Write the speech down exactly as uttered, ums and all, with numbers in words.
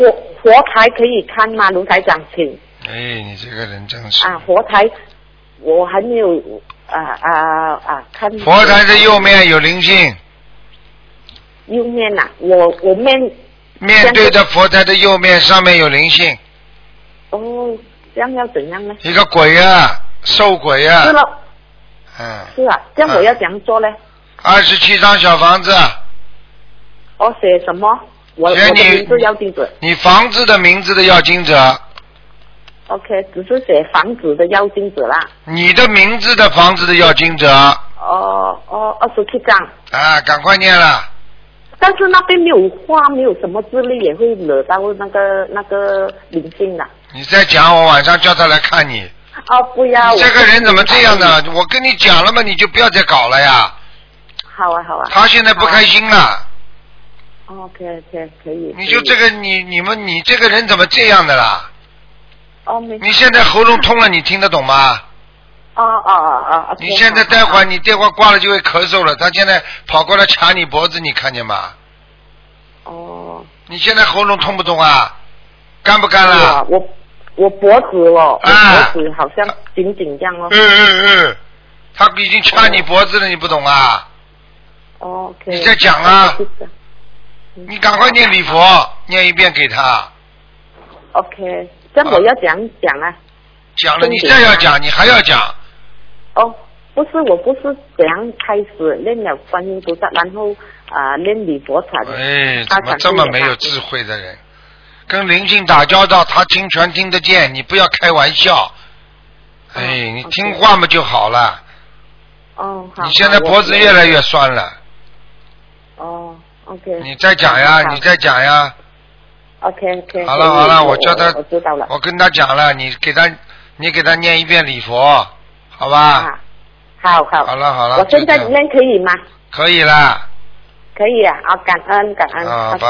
佛佛台可以看吗？卢台长，请。 哎，你这个人真是。 啊，佛台，我还没有啊啊啊看。 佛台的右面有灵性。 右面呐、啊，我我面。 面对的佛台的右面上面有灵性。 哦，这样要怎样呢？ 一个鬼啊，瘦鬼啊。 是了。 嗯。 是啊，这样我要怎样做呢？ 二十七张小房子。 我写什么？我我的名字要经者。你房子的名字的要经者。 OK， 只是写房子的要经者啦。 你的名字的房子的要经者。 哦哦，二十七张。 啊，赶快念了。 但是那边没有画，没有什么字力，也会惹到那个那个灵性的。 你再讲，我晚上叫他来看你。 哦，不要。 这个人怎么这样呢？我跟你讲了嘛，你就不要再搞了呀。 好啊，好啊。 他现在不开心了。 OK OK， 可以。 你就这个你你们你这个人怎么这样的啦？ 哦，没。 你现在喉咙痛了，你听得懂吗？ 哦哦哦哦。 你现在待会儿你电话挂了就会咳嗽了，他现在跑过来卡你脖子，你看见吗？ 哦。 你现在喉咙痛不痛啊？干不干了？ 我我脖子哦， 啊、 脖子好像紧紧这样哦。 嗯嗯嗯，他已经掐你脖子了，你不懂啊？ 哦 OK。 你在讲啊？你赶快念礼佛，念一遍给他。 OK， 这样我要讲讲啊。 讲了，你再要讲，你还要讲。 哦，不是，我不是怎样开始练了观音菩萨，然后啊、呃、练礼佛禅。 哎，怎么这么没有智慧的人？跟灵性打交道，他听全听得见，你不要开玩笑。哎，哦、你听话嘛就好了。 哦，好。 你现在脖子越来越酸了。 哦 ，OK。 你再讲呀，你再讲呀。 OK OK。 好了好了，我叫他， 我知道了。 我跟他讲了，你给他，你给他念一遍礼佛，好吧？ 啊、好好。 好了好了。 我现在念可以吗？ 可以啦。 可以啊，啊，感恩感恩。 啊。